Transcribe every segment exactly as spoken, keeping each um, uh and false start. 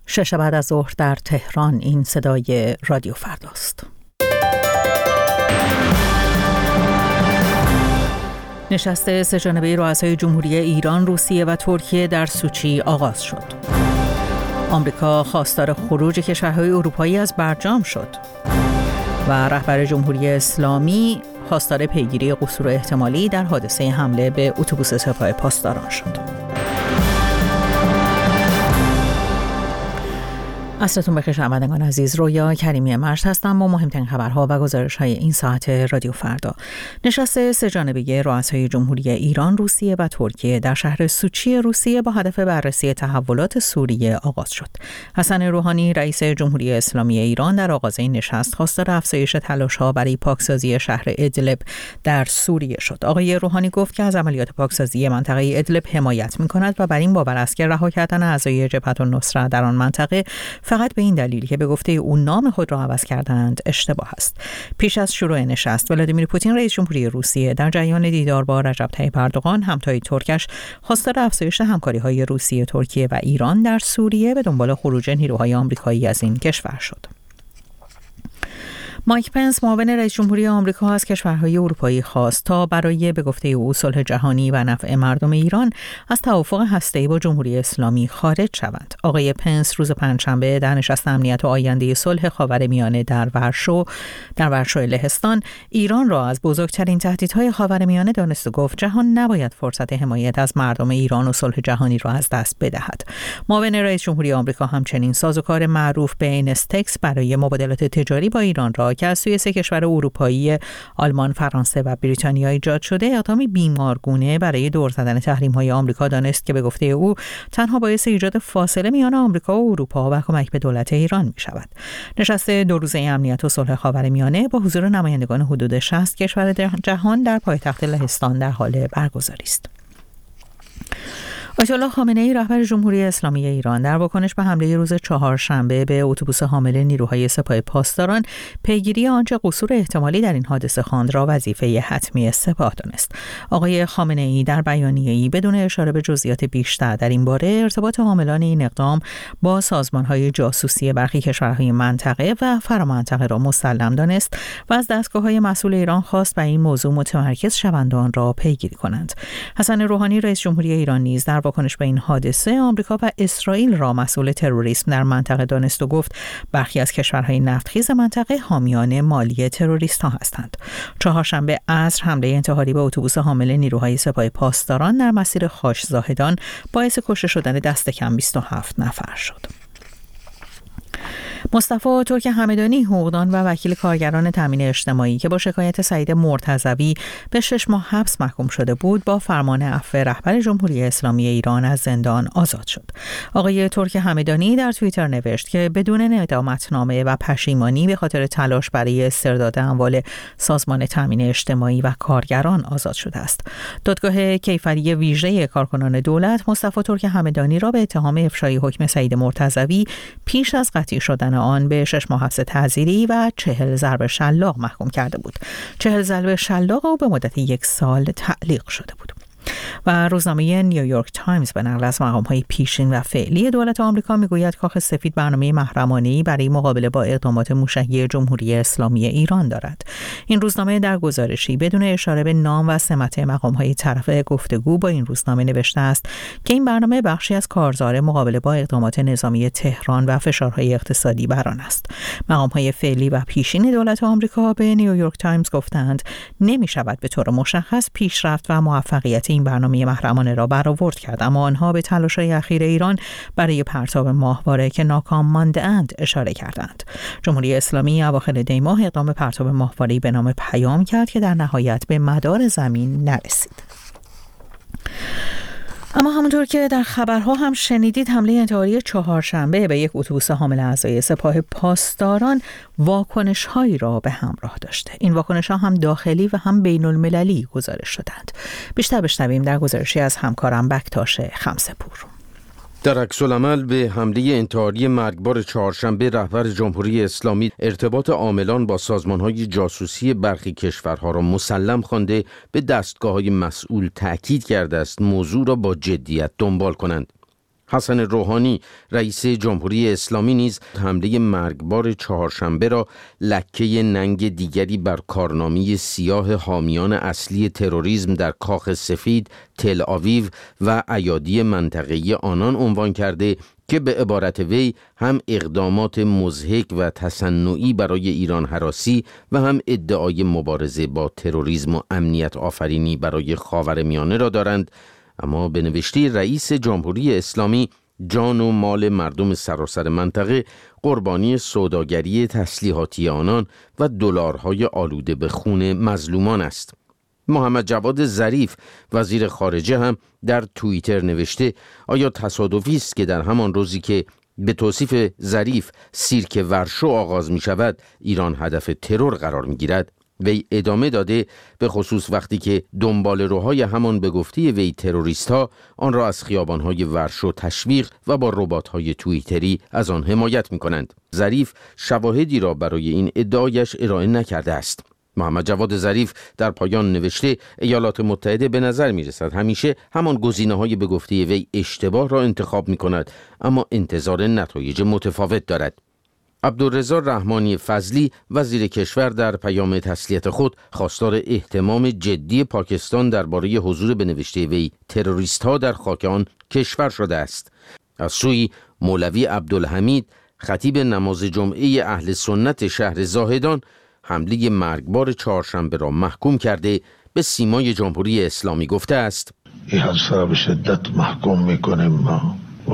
شش بعد از ظهر در تهران. این صدای رادیو فرداست. نشست سه‌جانبه رؤسای جمهوری ایران، روسیه و ترکیه در سوچی آغاز شد. آمریکا خواستار خروج کشورهای اروپایی از برجام شد و رهبر جمهوری اسلامی خواستار پیگیری قصور احتمالی در حادثه حمله به اتوبوس سپاه پاسداران شد. عصرتون بخیر شنوندگان عزیز، رویا کریمی مرز هستم با مهمترین خبرها و گزارش‌های این ساعت رادیو فردا. نشست سه‌جانبه رؤسای جمهوری ایران، روسیه و ترکیه در شهر سوچی روسیه با هدف بررسی تحولات سوریه آغاز شد. حسن روحانی رئیس جمهوری اسلامی ایران در آغاز این نشست خواستار افزایش تلاش‌ها برای پاکسازی شهر ادلب در سوریه شد. آقای روحانی گفت که از عملیات پاکسازی منطقه ادلب حمایت می‌کند و بر این باور است که رها کردن اعضای جبهة النصرة در آن منطقه فقط به این دلیل که به گفته او نام خود را عوض کردند اشتباه است. پیش از شروع نشست، ولادیمیر پوتین رئیس جمهوری روسیه در جریان دیدار با رجب طیب اردوغان همتای ترکش خواستار افزایش همکاری‌های روسیه، ترکیه و ایران در سوریه به دنبال خروج نیروهای آمریکایی از این کشور شد. مایک پنس معاون رئیس جمهوری آمریکا از کشورهای اروپایی خواست تا برای به گفته او صلح جهانی و نفع مردم ایران از توافق هسته‌ای با جمهوری اسلامی خارج شوند. آقای پنس روز پنجشنبه در نشست امنیت و آینده صلح خاورمیانه در ورشو در ورشو لهستان ایران را از بزرگترین تهدیدهای خاورمیانه دانست و گفت جهان نباید فرصت حمایت از مردم ایران و صلح جهانی را از دست بدهد. معاون رئیس جمهوری آمریکا همچنین سازوکار معروف به اینستکس برای مبادلات تجاری با ایران را که از سوی سه کشور اروپایی آلمان، فرانسه و بریتانیا ایجاد شده اقدامی بیمارگونه برای دور زدن تحریم‌های آمریکا دانست که به گفته او تنها باعث ایجاد فاصله میان آمریکا و اروپا و کمک به دولت ایران می‌شود. نشست دو روزه امنیت و صلح خاورمیانه با حضور نمایندگان حدود شصت کشور جهان در پایتخت لهستان در حال برگزاری است. آیت الله خامنه‌ای رهبر جمهوری اسلامی ایران در واکنش به حمله روز چهارشنبه به اتوبوس حامل نیروهای سپاه پاسداران پیگیری آنچه قصور احتمالی در این حادثه خواند را وظیفه حتمی سپاه دانست. آقای خامنه‌ای در بیانیه‌ای بدون اشاره به جزئیات بیشتر در این باره ارتباط حاملان این اقدام با سازمان‌های جاسوسی برخی کشورهای منطقه و فرامنطقه را مسلم دانست و از دستگاه‌های مسئول ایران خواست به این موضوع متمرکز شوند و آن را پیگیری کنند. حسن روحانی رئیس جمهوری ایران نیز در واکنش به این حادثه آمریکا و اسرائیل را مسئول تروریسم در منطقه دانست و گفت برخی از کشورهای نفتخیز منطقه حامیان مالی تروریست‌ها هستند. چهارشنبه عصر حمله انتحاری به اتوبوس حامل نیروهای سپاه پاسداران در مسیر خاش زاهدان باعث کشته شدن دست کم بیست و هفت نفر شد. مصطفی ترک همدانی، حقوقدان و وکیل کارگران تامین اجتماعی که با شکایت سعید مرتضوی به شش ماه حبس محکوم شده بود، با فرمان عفو رهبر جمهوری اسلامی ایران از زندان آزاد شد. آقای ترک همدانی در توییتر نوشت که بدون ندامتنامه و پشیمانی به خاطر تلاش برای استرداد اموال سازمان تامین اجتماعی و کارگران آزاد شده است. دادگاه کیفری ویژه کارکنان دولت مصطفی ترک همدانی را به اتهام افشای حکم سعید مرتضوی پیش از قطعی شدن آن به شش ماه حبس تعزیری و چهل ضرب شلاق محکوم کرده بود. چهل ضرب شلاق او به مدت یک سال تعلیق شده بود. و روزنامه نیویورک تایمز به نقل از مقام‌های پیشین و فعلی دولت آمریکا میگوید کاخ سفید برنامه محرمانه‌ای برای مقابله با اقدامات موشکی جمهوری اسلامی ایران دارد. این روزنامه در گزارشی بدون اشاره به نام و سمت مقام‌های طرف گفتگو با این روزنامه نوشته است که این برنامه بخشی از کارزار مقابله با اقدامات نظامی تهران و فشارهای اقتصادی بر آن است. مقام‌های فعلی و پیشین دولت آمریکا به نیویورک تایمز گفتند نمی‌شود به طور مشخص پیشرفت و موفقیت این برنامه محرمانه را برآورد کرد، اما آنها به تلاش‌های اخیر ایران برای پرتاب ماهواره که ناکام مانده‌اند اشاره کردند. جمهوری اسلامی اواخر دی ماه اقدام به پرتاب ماهواره‌ای به نام پیام کرد که در نهایت به مدار زمین نرسید. اما همونطور که در خبرها هم شنیدید، حمله انتحاری چهارشنبه به یک اتوبوس حامل اعضای سپاه پاسداران واکنش‌هایی را به همراه داشته. این واکنش‌ها هم داخلی و هم بین‌المللی گزارش شدند. بیشتر بشنویم در گزارشی از همکارم بکتاش خمسه‌پور. در عکس‌العمل به حمله انتحاری مرگبار چهارشنبه رهبر جمهوری اسلامی ارتباط عاملان با سازمان‌های جاسوسی برخی کشورها را مسلم خوانده به دستگاه‌های مسئول تأکید کرده است موضوع را با جدیت دنبال کنند. حسن روحانی رئیس جمهوری اسلامی نیز حمله مرگبار چهارشنبه را لکه ننگ دیگری بر کارنامه سیاه حامیان اصلی تروریسم در کاخ سفید، تل آویو و ایادی منطقه‌ای آنان عنوان کرده که به عبارت وی هم اقدامات مضحک و تصنعی برای ایران هراسی و هم ادعای مبارزه با تروریسم و امنیت آفرینی برای خاورمیانه را دارند، اما به نوشته رئیس جمهوری اسلامی جان و مال مردم سراسر منطقه قربانی سوداگری تسلیحاتی آنان و دلارهای آلوده به خون مظلومان است. محمد جواد ظریف وزیر خارجه هم در توییتر نوشته آیا تصادفی است که در همان روزی که به توصیف ظریف سیرک ورشو آغاز می شود ایران هدف ترور قرار می گیرد؟ وی ادامه داده به خصوص وقتی که دنبال روهای همان به گفته وی تروریست ها آن را از خیابانهای ورشو تشویق و با ربات های توییتری از آن حمایت می کنند. ظریف شواهدی را برای این ادعایش ارائه نکرده است. محمد جواد ظریف در پایان نوشته ایالات متحده به نظر می رسد همیشه همان گزینه های به گفته وی اشتباه را انتخاب می کند، اما انتظار نتایج متفاوت دارد. عبدالرضا رحمانی فضلی وزیر کشور در پیام تسلیت خود خواستار اهتمام جدی پاکستان درباره حضور به نوشته وی تروریست ها در خاک آن کشور شده است. از سوی مولوی عبدالحمید خطیب نماز جمعه اهل سنت شهر زاهدان حمله مرگبار چهارشنبه را محکوم کرده به سیمای جمهوری اسلامی گفته است: این حادثه را به شدت محکوم میکنیم ما و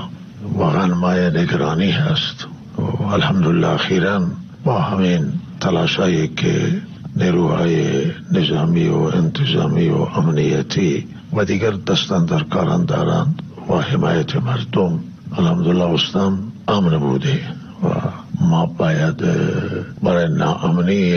واقعا مایه نگرانی هست و الحمدلله اخیراً با همین تلاشایی که نیروهای نظامی و انتظامی و امنیتی و دیگر دستان در کاران دارند و حمایت مردم الحمدلله اسلام امن بوده و ما باید برای ناامنی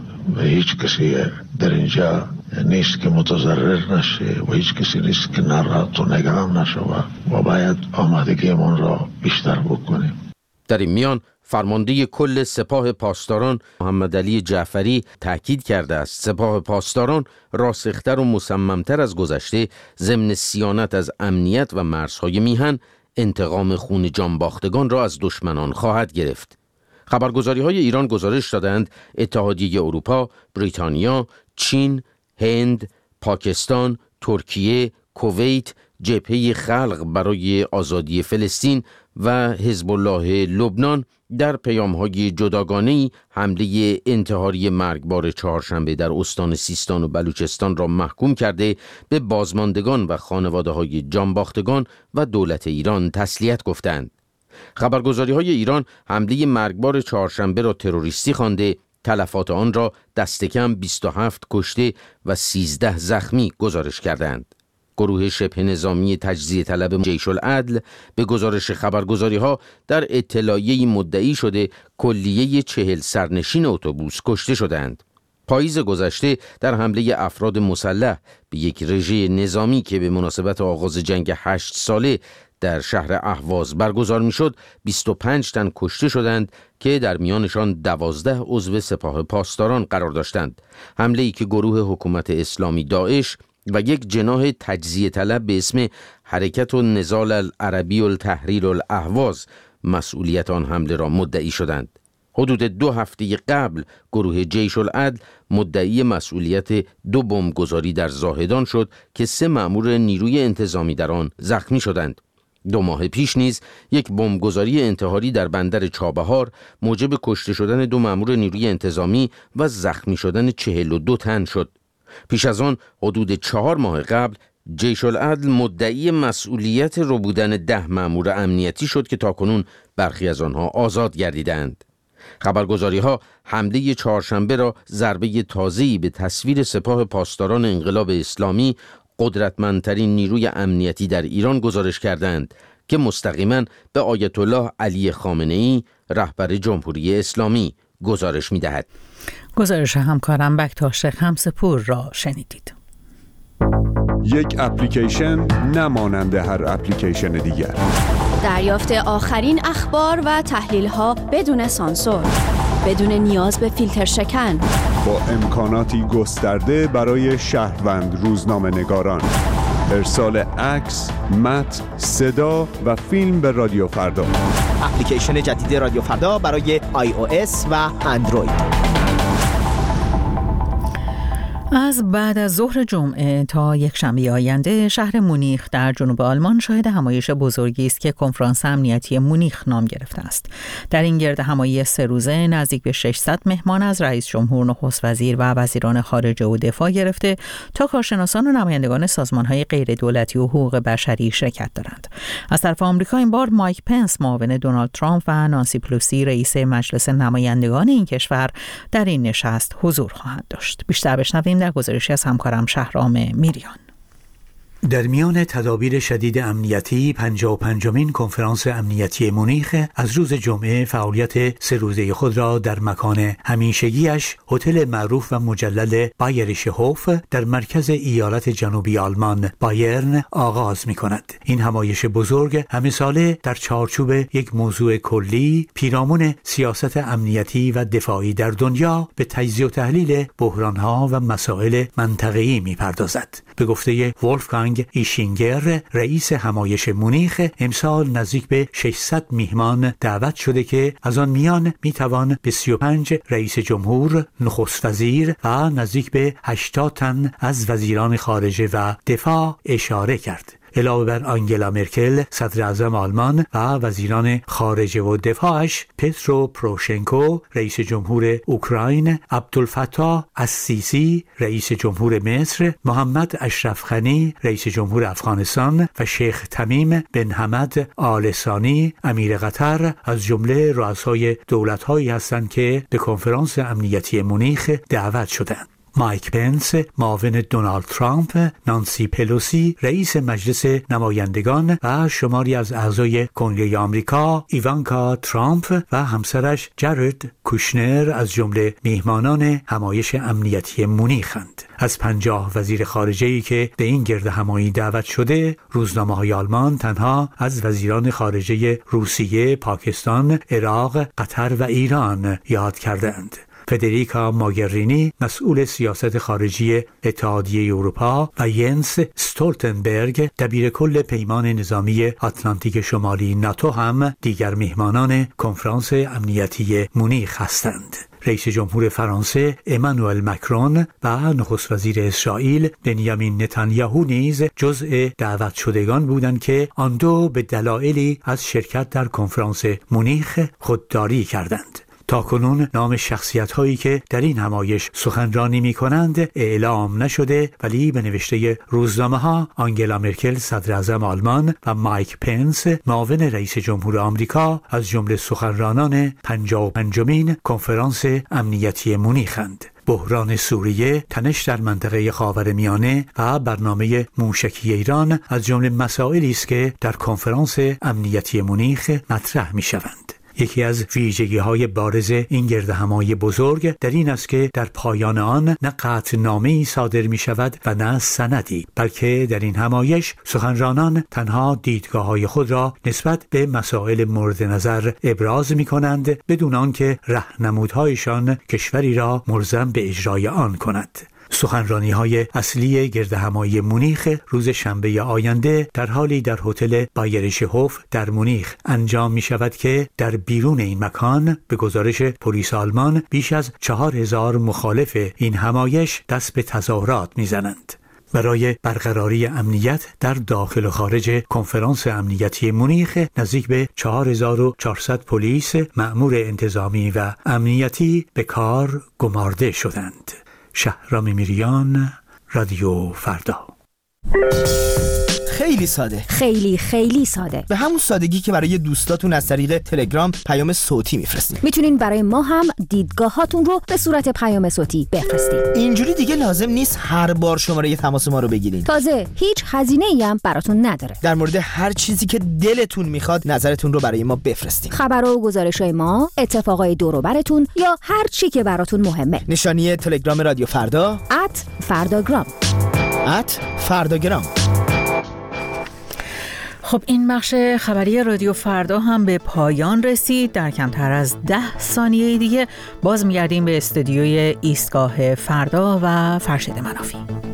هیچ کسی در اینجا نیست که متضرر نشه و هیچ کسی نیست که ناراحت و نگران نشه و باید آمادگیمون را بیشتر بکنیم. در این میان فرمانده کل سپاه پاسداران محمد علی جعفری تاکید کرده است سپاه پاسداران راسختر و مصممتر از گذشته ضمن صیانت از امنیت و مرزهای میهن انتقام خون جانباختگان را از دشمنان خواهد گرفت. خبرگزاری‌های ایران گزارش دادند اتحادیه اروپا، بریتانیا، چین، هند، پاکستان، ترکیه، کویت، جبهه خلق برای آزادی فلسطین و حزب الله لبنان در پیام‌های جداگانه‌ای حمله انتحاری مرگبار چهارشنبه در استان سیستان و بلوچستان را محکوم کرده به بازماندگان و خانواده‌های جانباختگان و دولت ایران تسلیت گفتند. خبرگزاری‌های ایران حمله مرگبار چهارشنبه را تروریستی خوانده، تلفات آن را دست کم بیست و هفت کشته و سیزده زخمی گزارش کردند. گروه شبه نظامی تجزیه طلب جیش العدل به گزارش خبرگزاری‌ها در اطلاعیه‌ای مدعی شده کلیه چهل سرنشین اتوبوس کشته شدند. پاییز گذشته در حمله افراد مسلح به یک رژه نظامی که به مناسبت آغاز جنگ هشت ساله در شهر اهواز برگزار میشد بیست و پنج تن کشته شدند که در میانشان دوازده عضو سپاه پاسداران قرار داشتند. حمله‌ای که گروه حکومت اسلامی داعش و یک جناح تجزیه طلب به اسم حرکت النضال العربی التحریر الاهواز مسئولیت آن حمله را مدعی شدند. حدود دو هفته قبل گروه جیش العدل مدعی مسئولیت دو بمبگذاری در زاهدان شد که سه مأمور نیروی انتظامی در آن زخمی شدند. دو ماه پیش نیز یک بمبگذاری انتحاری در بندر چابهار موجب کشته شدن دو مأمور نیروی انتظامی و زخمی شدن چهل و دو تن شد. پیش از آن حدود چهار ماه قبل جیش العدل مدعی مسئولیت ربودن ده مأمور امنیتی شد که تاکنون برخی از آنها آزاد گردیدند. خبرگزاری‌ها حمله چهارشنبه را ضربه تازه‌ای به تصویر سپاه پاسداران انقلاب اسلامی، قدرتمندترین نیروی امنیتی در ایران گزارش کردند که مستقیما به آیت الله علی خامنه‌ای رهبر جمهوری اسلامی گزارش می‌دهد. گزارش همکارم بکتاش خمسپور را شنیدید. یک اپلیکیشن نمانند هر اپلیکیشن دیگر. دریافت آخرین اخبار و تحلیل‌ها بدون سانسور، بدون نیاز به فیلتر شکن، با امکاناتی گسترده برای شهروند روزنامه‌نگاران. ارسال عکس، متن، صدا و فیلم به رادیو فردا. اپلیکیشن جدید رادیو فردا برای آی او اس و اندروید. از بعد از ظهر جمعه تا یک شنبه آینده شهر مونیخ در جنوب آلمان شاهد همایش بزرگی است که کنفرانس امنیتی مونیخ نام گرفته است. در این گرد همایی سه روزه نزدیک به ششصد مهمان از رئیس جمهور، نخست وزیر و وزیران خارجه و دفاع گرفته تا کارشناسان و نمایندگان سازمان‌های غیر دولتی و حقوق بشری شرکت دارند. از طرف آمریکا این بار مایک پنس معاون دونالد ترامپ و نانسی پلوسی رئیس مجلس نمایندگان این کشور در این نشست حضور خواهند داشت. بیشتر بشنویم در گزارشی از همکارم شهرام میریان. در میان تدابیر شدید امنیتی، پنجاه و پنجمین کنفرانس امنیتی مونیخ از روز جمعه فعالیت سه روزه خود را در مکان همیشگیش، هتل معروف و مجلل بایریشه هوف در مرکز ایالت جنوبی آلمان بایرن آغاز می کند. این همایش بزرگ همه ساله در چارچوب یک موضوع کلی پیرامون سیاست امنیتی و دفاعی در دنیا به تجزیه و تحلیل بحرانها و مسائل منطقه‌ای می پردازد. به گفته ولفگانگ ایشینگر رئیس همایش مونیخ، امسال نزدیک به ششصد میهمان دعوت شده که از آن میان میتوان به سی و پنج رئیس جمهور، نخست وزیر و نزدیک به هشتاد تن از وزیران خارجه و دفاع اشاره کرد. علاوه بر آنگلا مرکل صدر اعظم آلمان و وزیران خارجه و دفاعش، پترو پروشنکو رئیس جمهور اوکراین، عبدالفتاح السیسی رئیس جمهور مصر، محمد اشرف غنی رئیس جمهور افغانستان و شیخ تمیم بن حمد آل ثانی امیر قطر از جمله رؤسای دولت‌هایی هستند که به کنفرانس امنیتی مونیخ دعوت شدند. مایک پنس معاون دونالد ترامپ، نانسی پلوسی رئیس مجلس نمایندگان و شماری از اعضای کنگره آمریکا، ایوانکا ترامپ و همسرش جارد کوشنر از جمله میهمانان همایش امنیتی مونیخند. از پنجاه وزیر خارجه‌ای که به این گرد همایی دعوت شده، روزنامه‌های آلمان تنها از وزیران خارجه روسیه، پاکستان، عراق، قطر و ایران یاد کردند. فدریکا ماگرینی مسئول سیاست خارجی اتحادیه اروپا و ینس استولتنبرگ دبیر کل پیمان نظامی آتلانتیک شمالی ناتو هم دیگر میهمانان کنفرانس امنیتی مونیخ هستند. رئیس جمهور فرانسه امانوئل مکرون و نخست وزیر اسرائیل بنیامین نتانیاهو نیز جزء دعوت شدگان بودند که آن دو به دلایلی از شرکت در کنفرانس مونیخ خودداری کردند. تاکنون نام شخصیت‌هایی که در این همایش سخنرانی می‌کنند اعلام نشده، ولی به نوشته روزنامه‌ها آنگلا مرکل صدر اعظم آلمان و مایک پنس معاون رئیس جمهور آمریکا از جمله سخنرانان پنجاه و پنجمین کنفرانس امنیتی مونیخند. بحران سوریه، تنش در منطقه خاورمیانه و برنامه موشکی ایران از جمله مسائلی است که در کنفرانس امنیتی مونیخ مطرح می‌شوند. یکی از ویژگی‌های بارز این گردهمایی بزرگ در این است که در پایان آن نه قطعنامه‌ای صادر می‌شود و نه سندی، بلکه در این همایش سخنرانان تنها دیدگاه‌های خود را نسبت به مسائل مورد نظر ابراز می‌کنند بدون آنکه راهنمودهایشان کشوری را ملزم به اجرای آن کند. سخنرانی های اصلی گردهمایی مونیخ روز شنبه آینده در حالی در هتل بایریشه هوف در مونیخ انجام می شود که در بیرون این مکان به گزارش پلیس آلمان بیش از چهار هزار مخالف این همایش دست به تظاهرات می زنند. برای برقراری امنیت در داخل و خارج کنفرانس امنیتی مونیخ نزدیک به چهار هزار و چهارصد پلیس، مأمور انتظامی و امنیتی به کار گمارده شدند. شهرام میریان، رادیو فردا. خیلی ساده، خیلی خیلی ساده، به همون سادگی که برای دوستاتون از طریق تلگرام پیام صوتی میفرستید. میتونین برای ما هم دیدگاهاتون رو به صورت پیام صوتی بفرستید. اینجوری دیگه لازم نیست هر بار شماره تماس ما رو بگیرین. تازه هیچ هزینه‌ای هم براتون نداره. در مورد هر چیزی که دلتون میخواد نظرتون رو برای ما بفرستین. خبرها و گزارش‌های ما، اتفاقای دور و براتون یا هر چی که براتون مهمه. نشانی تلگرام رادیو فردا ات فرداگرام ات فرداگرام. خب این بخش خبری رادیو فردا هم به پایان رسید. در کمتر از ده ثانیه دیگه باز میگردیم به استودیوی ایستگاه فردا و فرشید منافی.